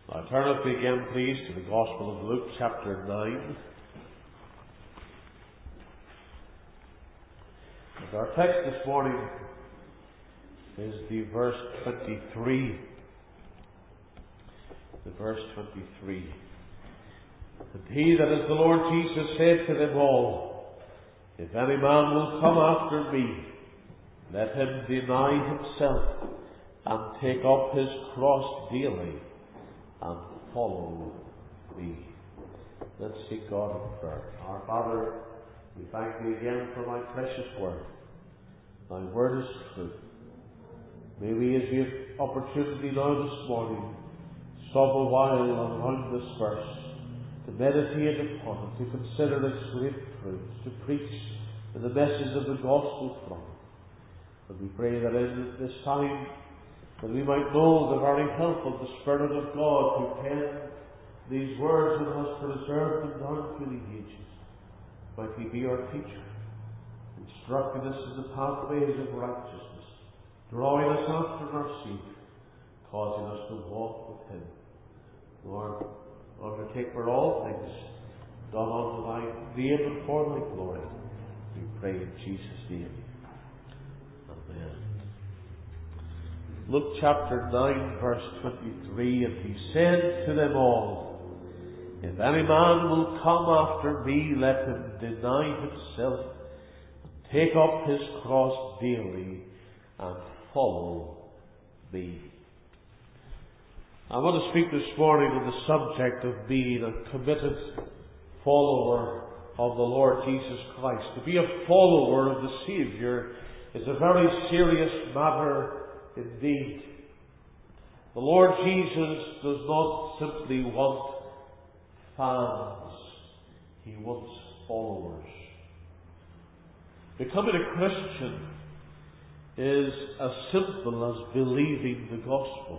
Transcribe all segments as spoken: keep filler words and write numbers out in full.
Now turn with me again, please, to the Gospel of Luke, chapter nine. And our text this morning is the verse twenty-three. The verse twenty-three. And he, that is the Lord Jesus, said to them all, If any man will come after me, let him deny himself, and take up his cross daily, and follow me. Let's seek God in prayer. Our Father, we thank Thee again for Thy precious word. Thy word is truth. May we, as we have opportunity now this morning, stop a while around this verse, to meditate upon it, to consider its great truths, to preach in the message of the gospel from it. And we pray that in this time, that we might know the very help of the Spirit of God who penned these words and has preserved them down through the ages. Might He be our teacher, instructing us in the pathways of righteousness, drawing us after our Saviour, causing us to walk with Him. Lord, undertake for all things done unto Thy name and for Thy glory. We pray in Jesus' name. Amen. Luke chapter nine, verse twenty-three, And He said to them all, If any man will come after me, let him deny himself, and take up his cross daily, and follow me. I want to speak this morning on the subject of being a committed follower of the Lord Jesus Christ. To be a follower of the Saviour is a very serious matter indeed. The Lord Jesus does not simply want fans. He wants followers. Becoming a Christian is as simple as believing the gospel.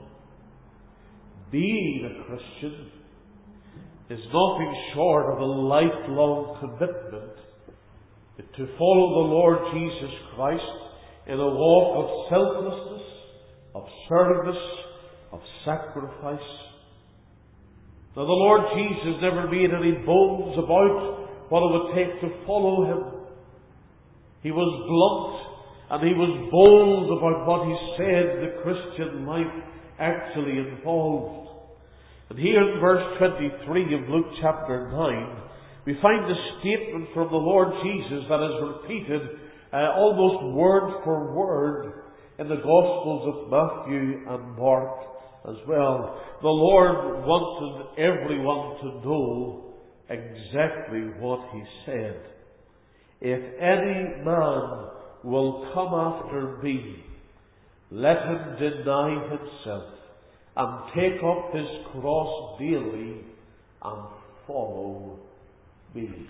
Being a Christian is nothing short of a lifelong commitment to follow the Lord Jesus Christ in a walk of selflessness, of service, of sacrifice. Now, the Lord Jesus never made any bones about what it would take to follow Him. He was blunt and He was bold about what He said the Christian life actually involved. And here in verse twenty-three of Luke chapter nine, we find a statement from the Lord Jesus that is repeated uh, almost word for word in the Gospels of Matthew and Mark as well. The Lord wanted everyone to know exactly what He said. If any man will come after me, let him deny himself, and take up his cross daily, and follow me.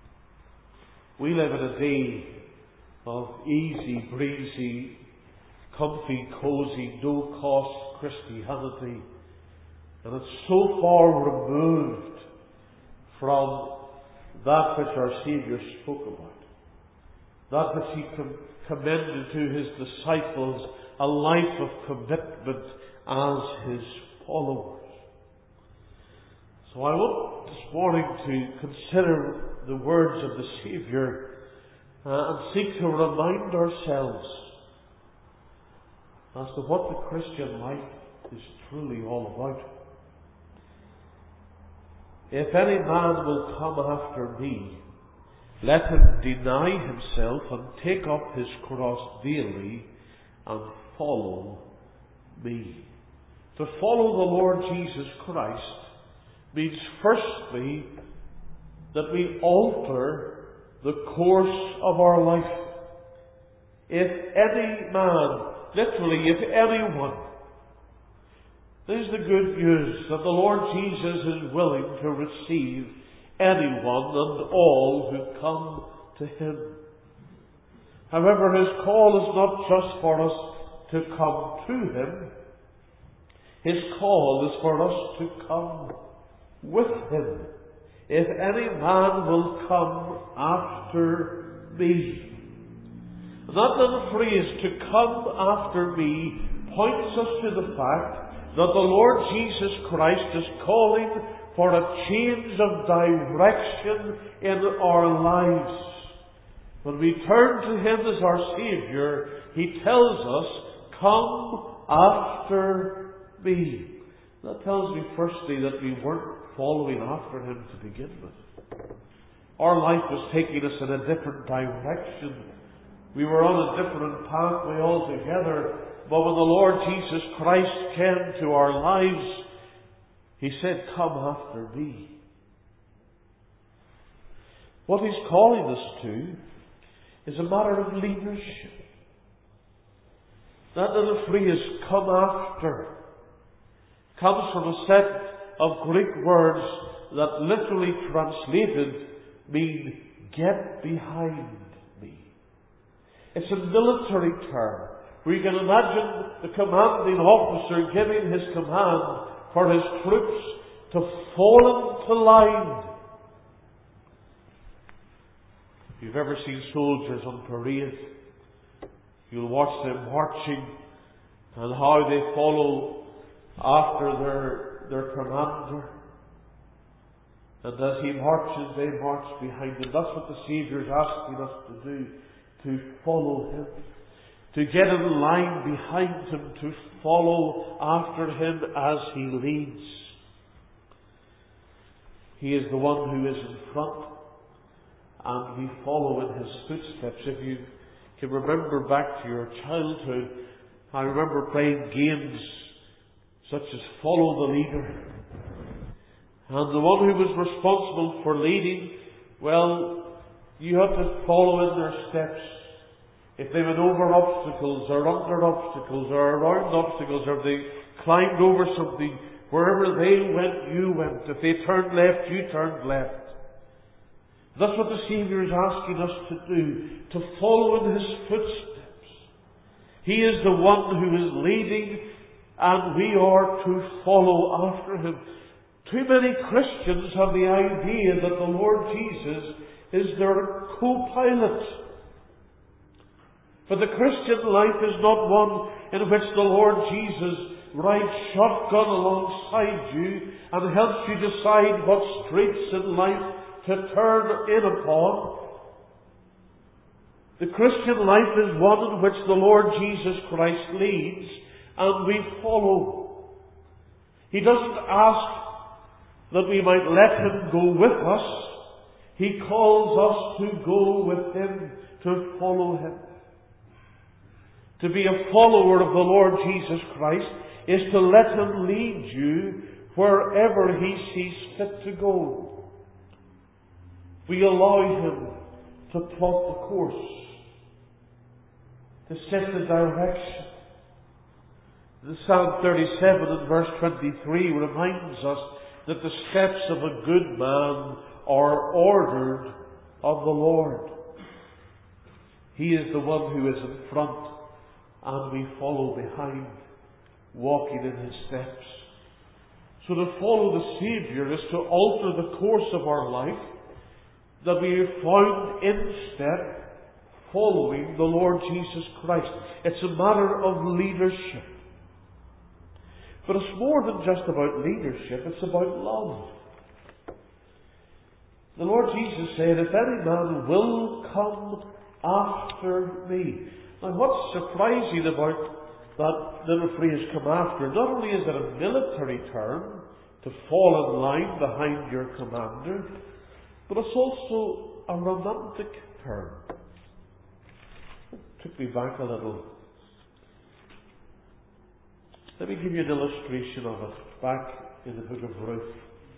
We live in a day of easy, breezy, comfy, cosy, no-cost Christianity. And it's so far removed from that which our Saviour spoke about. That which He com- commended to His disciples, a life of commitment as His followers. So I want this morning to consider the words of the Saviour uh, and seek to remind ourselves as to what the Christian life is truly all about. If any man will come after me, let him deny himself and take up his cross daily and follow me. To follow the Lord Jesus Christ means firstly that we alter the course of our life. If any man, literally if anyone, there's the good news that the Lord Jesus is willing to receive anyone and all who come to Him. However, His call is not just for us to come to Him. His call is for us to come with Him. If any man will come after me. And that little phrase, to come after me, points us to the fact that the Lord Jesus Christ is calling for a change of direction in our lives. When we turn to Him as our Saviour, He tells us, "Come after me." That tells me firstly that we weren't following after Him to begin with. Our life was taking us in a different direction. We were on a different pathway altogether. But when the Lord Jesus Christ came to our lives, He said, "Come after me." What He's calling us to is a matter of leadership. That little phrase, "come after," comes from a set of Greek words that literally translated mean "get behind me." It's a military term where you can imagine the commanding officer giving his command for his troops to fall into line. If you've ever seen soldiers on parade, you'll watch them marching and how they follow after their, their commander. And as he marches, they march behind him. That's what the Saviour is asking us to do, to follow Him, to get in line behind Him, to follow after Him as He leads. He is the one who is in front, and we follow in His footsteps. If you can remember back to your childhood, I remember playing games such as Follow the Leader. And the one who was responsible for leading, well, you had to follow in their steps. If they went over obstacles, or under obstacles, or around obstacles, or if they climbed over something, wherever they went, you went. If they turned left, you turned left. That's what the Saviour is asking us to do, to follow in His footsteps. He is the one who is leading, and we are to follow after Him. Too many Christians have the idea that the Lord Jesus is their co-pilot. But the Christian life is not one in which the Lord Jesus rides shotgun alongside you and helps you decide what streets in life to turn in upon. The Christian life is one in which the Lord Jesus Christ leads and we follow. He doesn't ask that we might let Him go with us. He calls us to go with Him, to follow Him. To be a follower of the Lord Jesus Christ is to let Him lead you wherever He sees fit to go. We allow Him to plot the course, to set the direction. The Psalm thirty-seven and verse twenty-three reminds us that the steps of a good man are ordered of the Lord. He is the one who is in front, and we follow behind, walking in His steps. So to follow the Saviour is to alter the course of our life, that we are found in step, following the Lord Jesus Christ. It's a matter of leadership. But it's more than just about leadership, it's about love. The Lord Jesus said, "If any man will come after me." Now what's surprising about that little phrase, "come after," not only is it a military term, to fall in line behind your commander, but it's also a romantic term. It took me back a little. Let me give you an illustration of it back in the book of Ruth.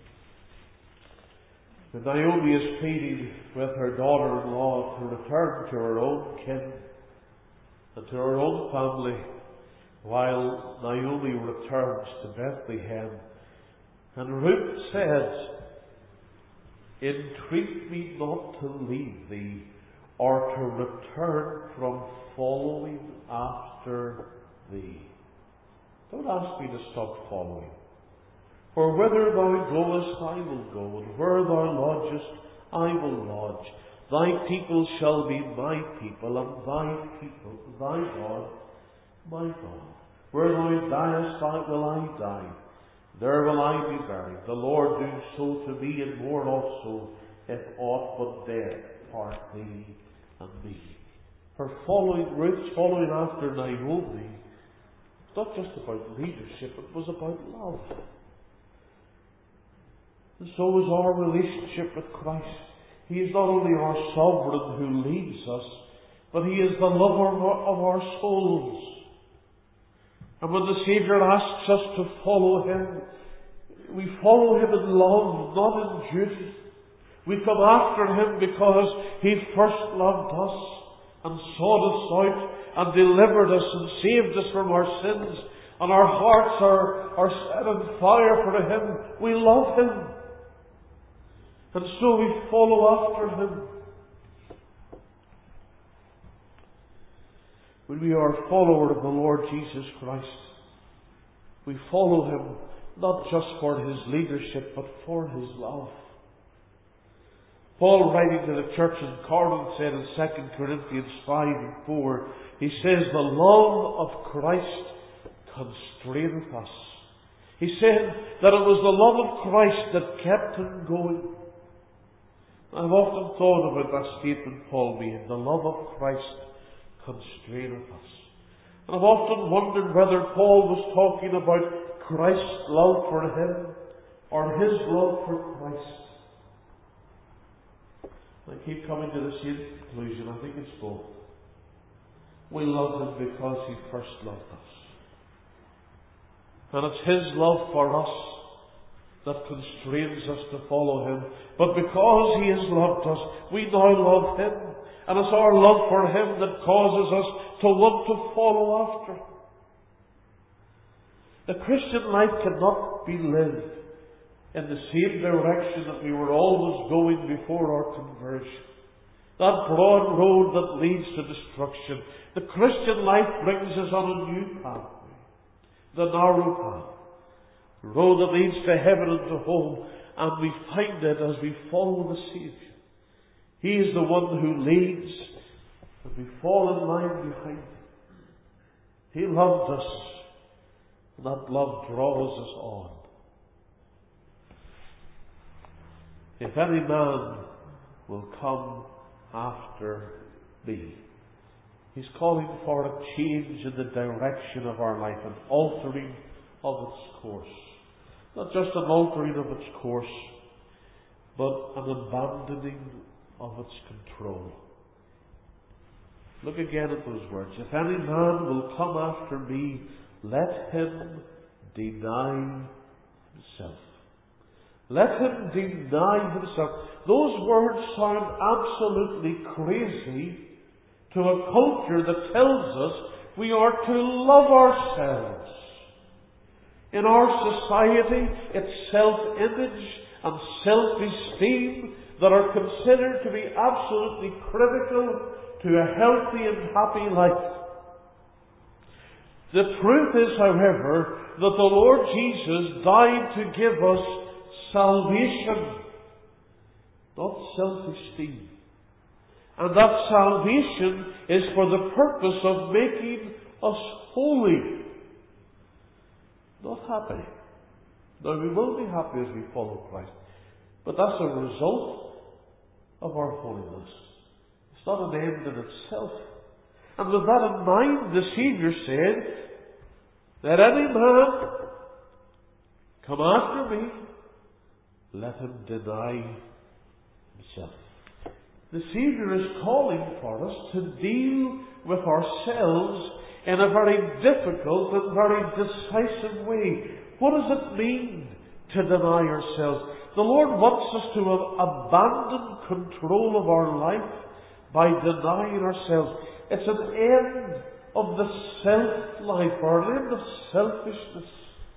When Naomi is pleading with her daughter-in-law to return to her own kin and to her own family, while Naomi returns to Bethlehem. And Ruth says, "Entreat me not to leave thee, or to return from following after thee." Don't ask me to stop following. For whither thou goest, I will go, and where thou lodgest, I will lodge. Thy people shall be my people, and thy people, thy God, my God. Where thou diest, I will I die. There will I be buried. The Lord do so to me, and more also, if aught but death part thee and me. Her following, Ruth's following after Naomi, it's not just about leadership, it was about love. And so is our relationship with Christ. He is not only our sovereign who leads us, but He is the lover of our souls. And when the Saviour asks us to follow Him, we follow Him in love, not in duty. We come after Him because He first loved us and sought us out and delivered us and saved us from our sins. And our hearts are, are set on fire for Him. We love Him. And so we follow after Him. When we are a follower of the Lord Jesus Christ, we follow Him not just for His leadership, but for His love. Paul, writing to the church in Corinth, said in Second Corinthians five and four, he says, the love of Christ constraineth us. He said that it was the love of Christ that kept Him going. I've often thought about that statement Paul made, the love of Christ constraineth us. And I've often wondered whether Paul was talking about Christ's love for him or his love for Christ. I keep coming to the same conclusion. I think it's both. We love Him because He first loved us. And it's His love for us that constrains us to follow Him. But because He has loved us, we now love Him. And it's our love for Him that causes us to want to follow after. The Christian life cannot be lived in the same direction that we were always going before our conversion. That broad road that leads to destruction. The Christian life brings us on a new pathway. The narrow path. The road that leads to heaven and to home. And we find it as we follow the Saviour. He is the one who leads, and we fall in line behind Him. He loved us, and that love draws us on. If any man will come after me, He's calling for a change in the direction of our life, an altering of its course. Not just an altering of its course, but an abandoning of its control. Look again at those words. If any man will come after me, let him deny himself. Let him deny himself. Those words sound absolutely crazy to a culture that tells us we are to love ourselves. In our society, it's self-image and self-esteem that are considered to be absolutely critical to a healthy and happy life. The truth is, however, that the Lord Jesus died to give us salvation, not self-esteem. And that salvation is for the purpose of making us holy, not happy. Now, we will be happy as we follow Christ, but that's a result of our holiness. It's not an end in itself. And with that in mind, the Saviour said, let any man come after me, let him deny himself. The Saviour is calling for us to deal with ourselves in a very difficult and very decisive way. What does it mean to deny ourselves? The Lord wants us to abandon control of our life by denying ourselves. It's an end of the self-life, or an end of selfishness.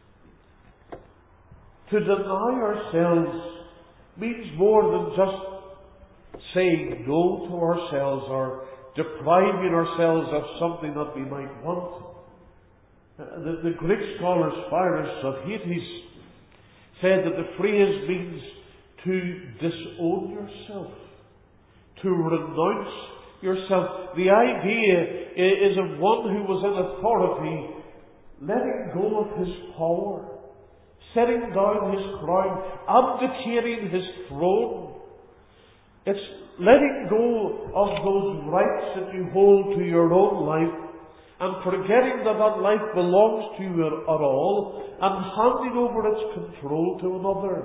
To deny ourselves means more than just saying no to ourselves or depriving ourselves of something that we might want. The, the Greek scholar Spyros of Hades said that the phrase means to disown yourself, to renounce yourself. The idea is of one who was in authority letting go of his power, setting down his crown, abdicating his throne. It's letting go of those rights that you hold to your own life and forgetting that that life belongs to you at all and handing over its control to another.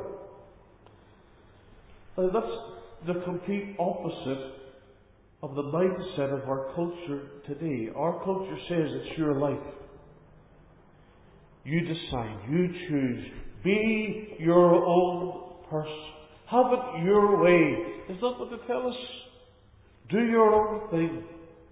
Now, that's the complete opposite of the mindset of our culture today. Our culture says it's your life. You decide, you choose, be your own person. Have it your way. Is that what they tell us? Do your own thing.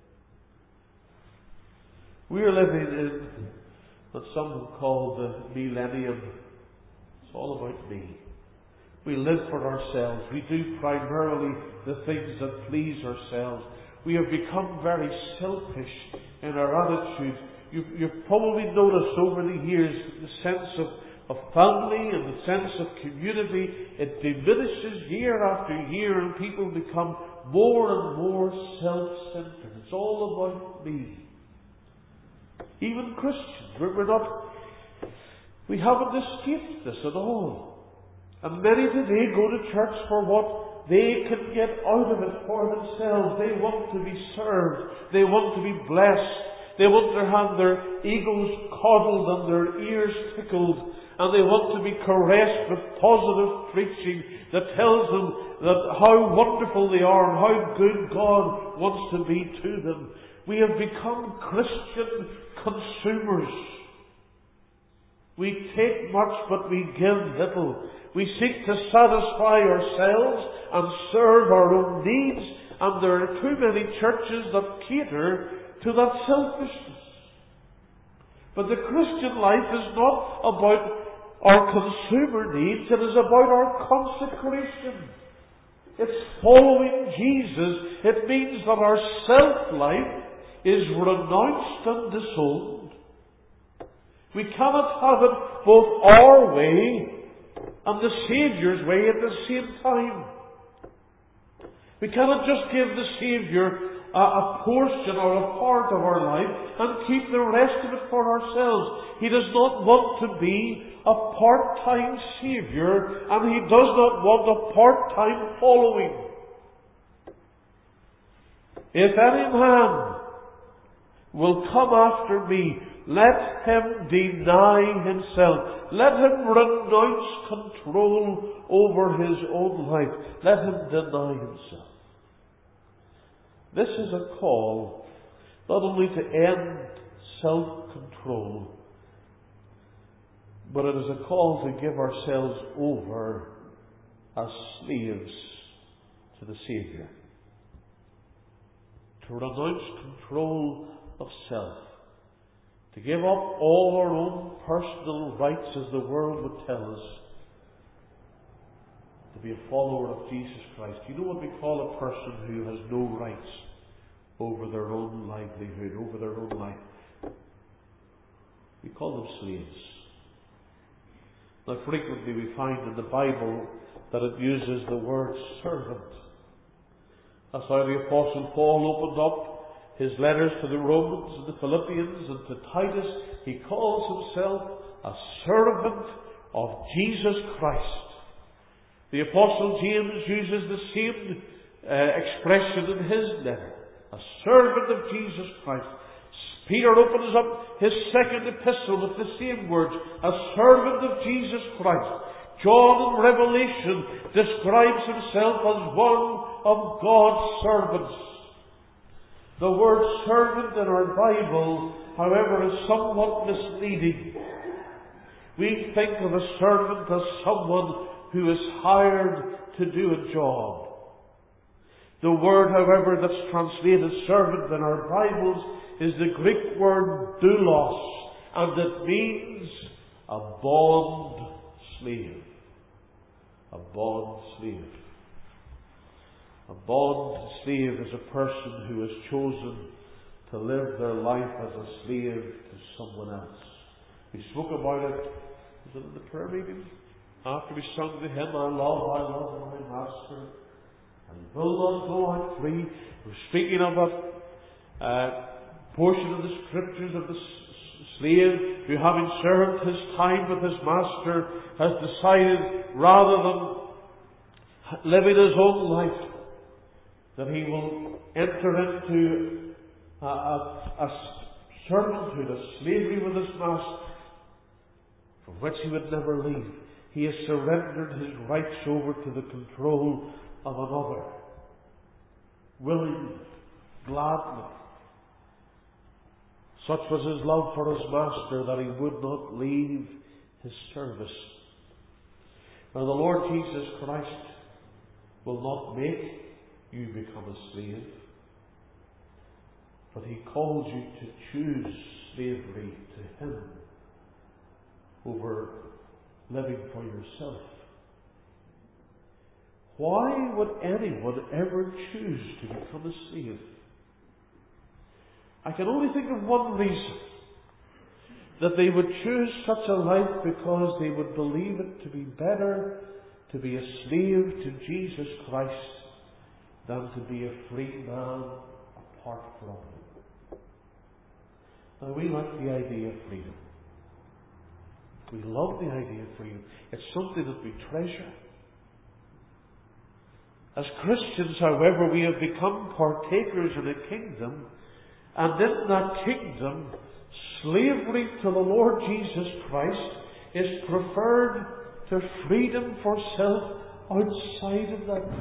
We are living in what some would call the millennium. It's all about me. We live for ourselves. We do primarily the things that please ourselves. We have become very selfish in our attitude. You've, you've probably noticed over the years the sense of, of family and the sense of community. It diminishes year after year and people become more and more self-centered. It's all about me. Even Christians, we're, we're not, we haven't escaped this at all. And many today go to church for what they can get out of it for themselves. They want to be served. They want to be blessed. They want to have their egos coddled and their ears tickled. And they want to be caressed with positive preaching that tells them that how wonderful they are and how good God wants to be to them. We have become Christian consumers. We take much but we give little. We seek to satisfy ourselves and serve our own needs, and there are too many churches that cater to that selfishness. But the Christian life is not about our consumer needs, it is about our consecration. It's following Jesus. It means that our self-life is renounced and disowned. We cannot have it both our way and the Saviour's way at the same time. We cannot just give the Saviour a, a portion or a part of our life and keep the rest of it for ourselves. He does not want to be a part-time Saviour, and He does not want a part-time following. If any man will come after me, let him deny himself. Let him renounce control over his own life. Let him deny himself. This is a call not only to end self-control, but it is a call to give ourselves over as slaves to the Saviour. To renounce control of self. To give up all our own personal rights, as the world would tell us. To be a follower of Jesus Christ. You know what we call a person who has no rights over their own livelihood, over their own life? We call them slaves. Now frequently we find in the Bible that it uses the word servant. That's how the Apostle Paul opened up his letters to the Romans and the Philippians and to Titus. He calls himself a servant of Jesus Christ. The Apostle James uses the same uh, expression in his letter. A servant of Jesus Christ. Peter opens up his second epistle with the same words. A servant of Jesus Christ. John in Revelation describes himself as one of God's servants. The word servant in our Bible, however, is somewhat misleading. We think of a servant as someone who is hired to do a job. The word, however, that's translated servant in our Bibles is the Greek word doulos, and it means a bond slave. A bond slave. A bond slave is a person who has chosen to live their life as a slave to someone else. We spoke about it, was it in the prayer meeting? After we sung the hymn, I love, I love my master, and will not go out free. We're speaking of a uh, portion of the scriptures of the s- slave who, having served his time with his master, has decided, rather than living his own life, that he will enter into a, a, a servanthood, a slavery with his master, from which he would never leave. He has surrendered his rights over to the control of another, willingly, gladly. Such was his love for his master that he would not leave his service. Now the Lord Jesus Christ will not make you become a slave, but he calls you to choose slavery to him over living for yourself. Why would anyone ever choose to become a slave? I can only think of one reason. That they would choose such a life because they would believe it to be better to be a slave to Jesus Christ than to be a free man apart from him. Now we like the idea of freedom. We love the idea of freedom. It's something that we treasure. As Christians, however, we have become partakers in a kingdom, and in that kingdom, slavery to the Lord Jesus Christ is preferred to freedom for self outside of that.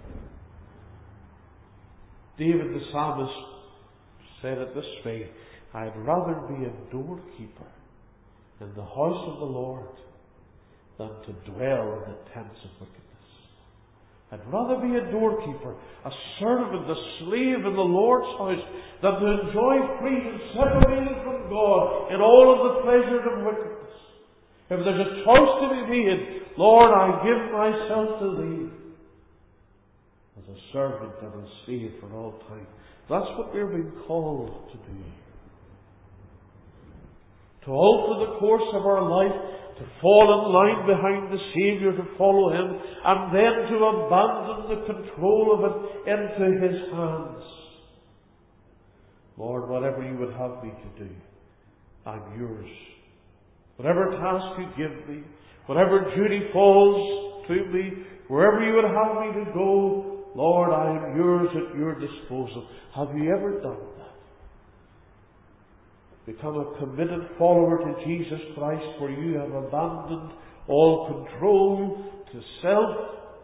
David the psalmist said it this way: I'd rather be a doorkeeper in the house of the Lord than to dwell in the tents of wickedness. I'd rather be a doorkeeper, a servant, a slave in the Lord's house, than to enjoy freedom separated from God in all of the pleasures of wickedness. If there's a choice to be made, Lord, I give myself to Thee as a servant and a slave for all time. That's what we're being called to do. To alter the course of our life, to fall in line behind the Saviour, to follow Him, and then to abandon the control of it into His hands. Lord, whatever You would have me to do, I'm Yours. Whatever task You give me, whatever duty falls to me, wherever You would have me to go, Lord, I am Yours at Your disposal. Have You ever done that? Become a committed follower to Jesus Christ, where you have abandoned all control to self.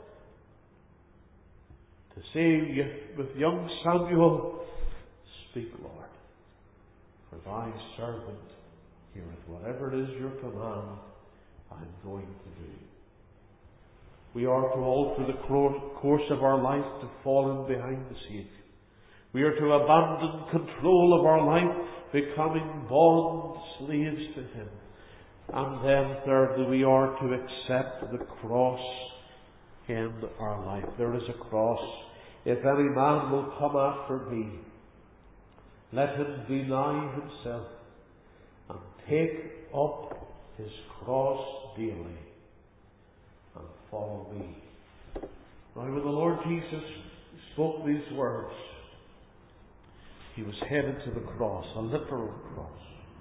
To say with young Samuel, Speak, Lord, for Thy servant heareth. Whatever it is Your command, I'm going to do. We are to alter the course of our life to fall in behind the Saviour. We are to abandon control of our life, becoming bond slaves to Him. And then thirdly, we are to accept the cross in our life. There is a cross. If any man will come after me, let him deny himself and take up his cross daily and follow me. Now when the Lord Jesus spoke these words, He was headed to the cross, a literal cross.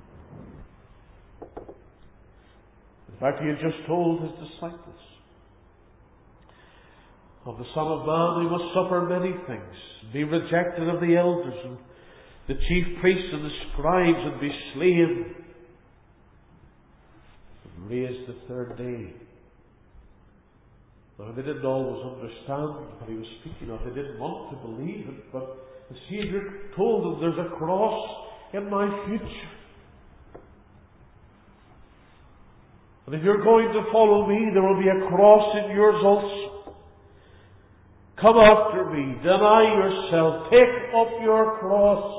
In fact, He had just told His disciples, of the Son of Man He must suffer many things, be rejected of the elders and the chief priests and the scribes, and be slain, and raised the third day. Now, they didn't always understand what He was speaking of. They didn't want to believe it, but the Saviour told them, there's a cross in my future. And if you're going to follow me, there will be a cross in yours also. Come after me, deny yourself, take up your cross.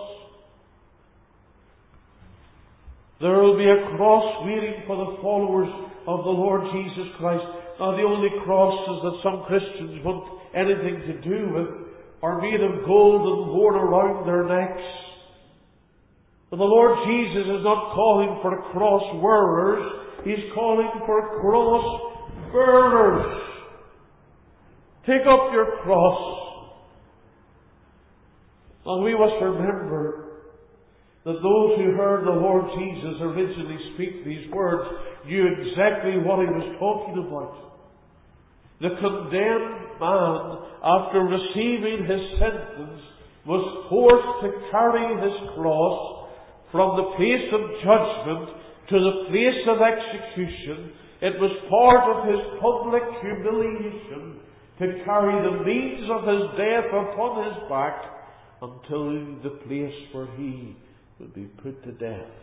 There will be a cross waiting for the followers of the Lord Jesus Christ. Now, the only crosses that some Christians want anything to do with are made of gold and worn around their necks. But the Lord Jesus is not calling for cross wearers. He's calling for cross bearers. Take up your cross. And we must remember that those who heard the Lord Jesus originally speak these words knew exactly what he was talking about. The condemned man, after receiving his sentence, was forced to carry his cross from the place of judgment to the place of execution. It was part of his public humiliation to carry the means of his death upon his back until the place where he would be put to death.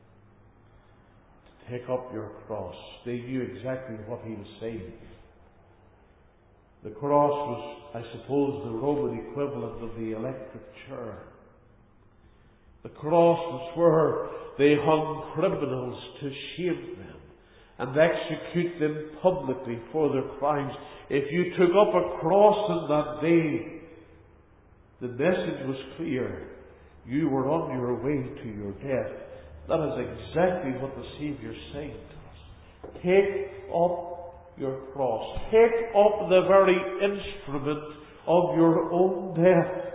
To take up your cross. They knew exactly what he was saying. The cross was, I suppose, the Roman equivalent of the electric chair. The cross was where they hung criminals to shame them and execute them publicly for their crimes. If you took up a cross in that day, the message was clear. You were on your way to your death. That is exactly what the Saviour is saying to us. Take up your cross. Take up the very instrument of your own death.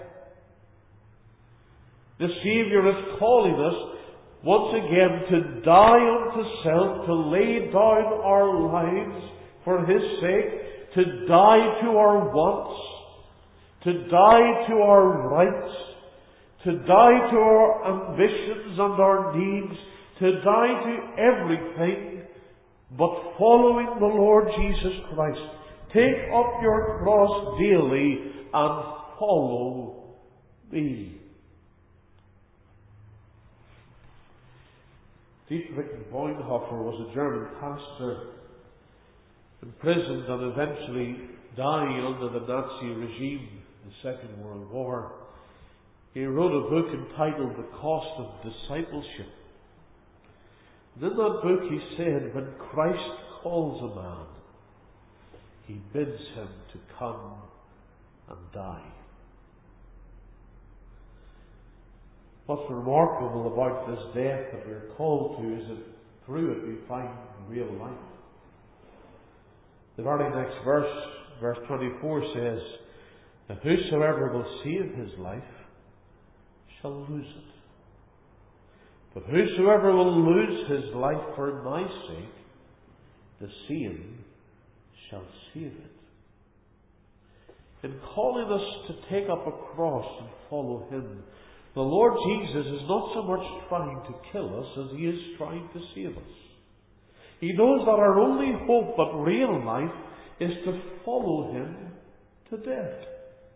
The Saviour is calling us once again to die unto self, to lay down our lives for His sake, to die to our wants, to die to our rights, to die to our ambitions and our needs, to die to everything but following the Lord Jesus Christ. Take up your cross daily and follow me. Dietrich Bonhoeffer was a German pastor, imprisoned and eventually dying under the Nazi regime in the Second World War. He wrote a book entitled The Cost of Discipleship. And in that book he said, when Christ calls a man, He bids him to come and die. What's remarkable about this death that we're called to is that through it we find real life. The very next verse, verse twenty-four says, "And whosoever will save his life shall lose it. But whosoever will lose his life for my sake, the same shall save it." In calling us to take up a cross and follow Him, the Lord Jesus is not so much trying to kill us as He is trying to save us. He knows that our only hope but real life is to follow Him to death.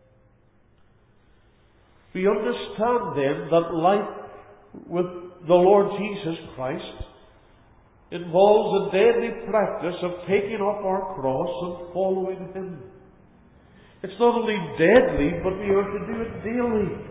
We understand then that life with the Lord Jesus Christ involves a daily practice of taking up our cross and following Him. It's not only deadly, but we are to do it daily.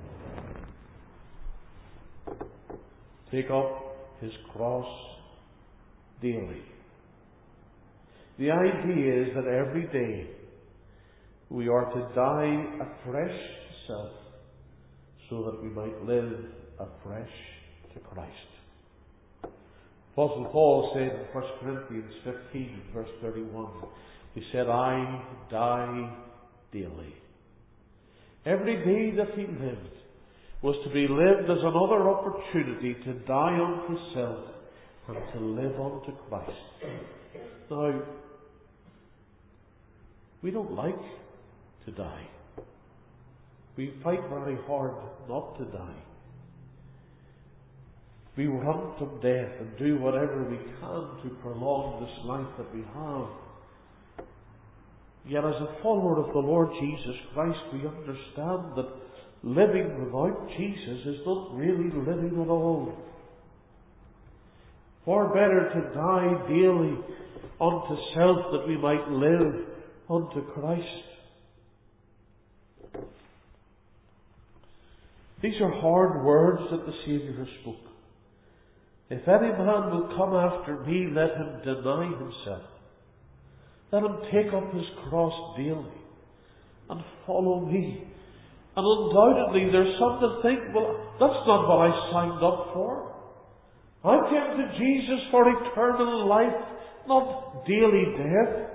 Take up His cross daily. The idea is that every day we are to die afresh to self so that we might live afresh to Christ. Apostle Paul said in First Corinthians fifteen, verse thirty-one, he said, "I die daily." Every day that he lived was to be lived as another opportunity to die unto self and to live unto Christ. Now, we don't like to die. We fight very hard not to die. We run from death and do whatever we can to prolong this life that we have. Yet as a follower of the Lord Jesus Christ, we understand that living without Jesus is not really living at all. Far better to die daily unto self that we might live unto Christ. These are hard words that the Saviour has spoken. If any man will come after me, let him deny himself. Let him take up his cross daily and follow me. And undoubtedly there's some that think, well, that's not what I signed up for. I came to Jesus for eternal life, not daily death.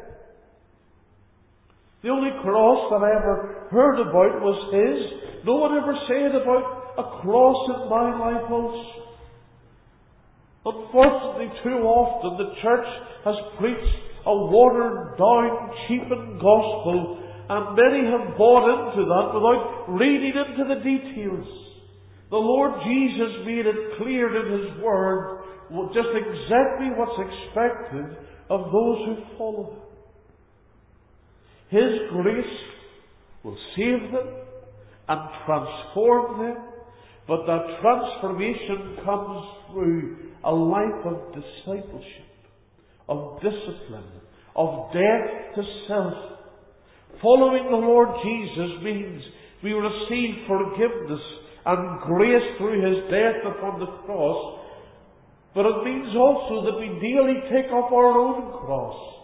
The only cross that I ever heard about was His. No one ever said about a cross in my life also. Unfortunately, too often the church has preached a watered-down, cheapened gospel, and many have bought into that without reading into the details. The Lord Jesus made it clear in His Word just exactly what's expected of those who follow Him. His grace will save them and transform them, but that transformation comes through a life of discipleship, of discipline, of death to self. Following the Lord Jesus means we receive forgiveness and grace through His death upon the cross, but it means also that we daily take up our own cross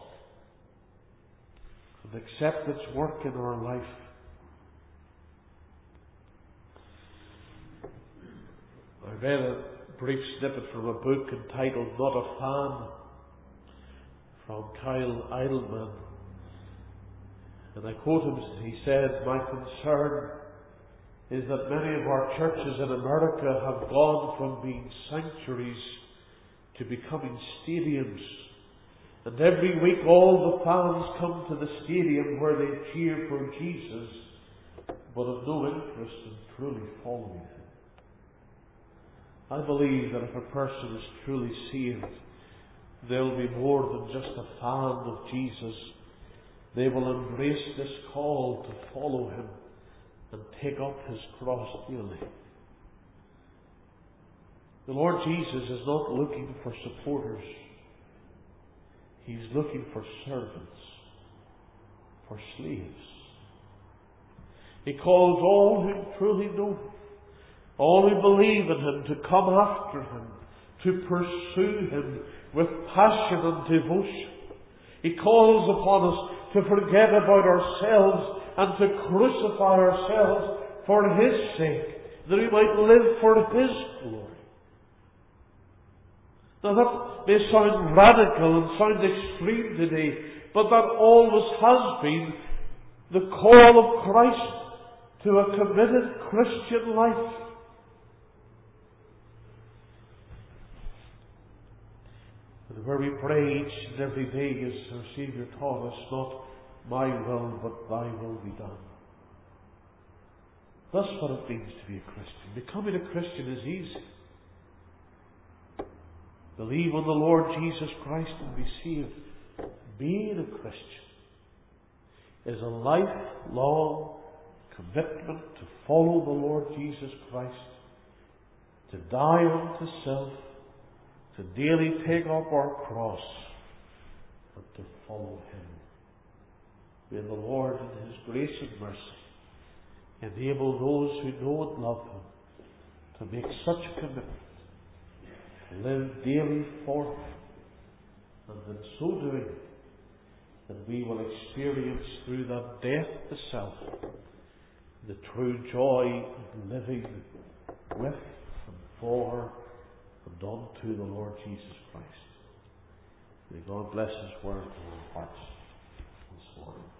and accept its work in our life. I read a brief snippet from a book entitled Not a Fan from Kyle Idleman. And I quote him, he said, "My concern is that many of our churches in America have gone from being sanctuaries to becoming stadiums. And every week all the fans come to the stadium where they cheer for Jesus, but have no interest in truly following Him." I believe that if a person is truly saved, they'll be more than just a fan of Jesus. They will embrace this call to follow Him and take up His cross daily. The Lord Jesus is not looking for supporters. He's looking for servants, for slaves. He calls all who truly know Him, all who believe in Him, to come after Him, to pursue Him with passion and devotion. He calls upon us to forget about ourselves and to crucify ourselves for His sake, that we might live for His glory. Now that may sound radical and sound extreme today, but that always has been the call of Christ to a committed Christian life. And where we pray each and every day, as our Saviour taught us, not my will, but Thy will be done. That's what it means to be a Christian. Becoming a Christian is easy. Believe on the Lord Jesus Christ and be saved. Being a Christian is a lifelong commitment to follow the Lord Jesus Christ, to die unto self, to daily take up our cross, and to follow Him. May the Lord in His grace and mercy enable those who know and love Him to make such a commitment, to live daily for Him, and in so doing, that we will experience through that death to self the true joy of living with and for and unto the Lord Jesus Christ. May God bless His word in our hearts this morning.